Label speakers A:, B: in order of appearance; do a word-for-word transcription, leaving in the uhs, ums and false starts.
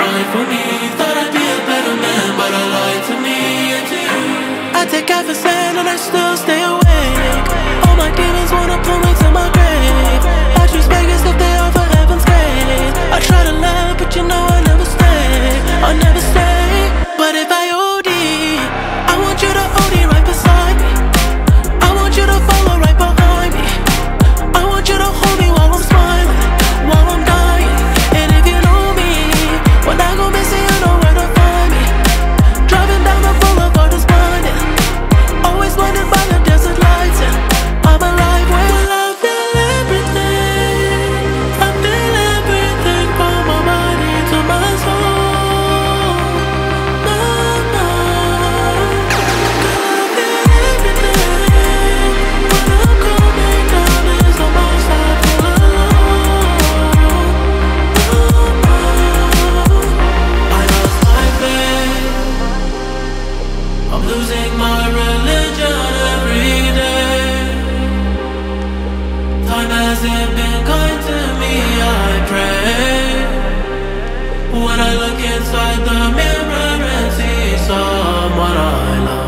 A: right for me. Thought I'd be a better man, but I lied to me and to you. I take Advocet and I still stay awake. All my demons wanna pull me to my grave. I choose Vegas if they offer heaven's gate. I try to laugh, but you know I never stay. I never stay. But if I O D, I want you to O D right beside me. I want you to follow right behind me. I want you to hold me while I'm smiling, while I'm dying. And if you know me, when I go missing, you know where to find me. Driving down the boulevard is blinding, always blinded by the desert lights. And I'm alive when I feel everything. I feel everything from my body to my soul. No, no. I feel everything. When I'm coming down, it's almost I feel alone. No, no. I lost my faith. I'm losing my religion every day. Time hasn't been kind to me, I pray. When I look inside the mirror and see someone I love.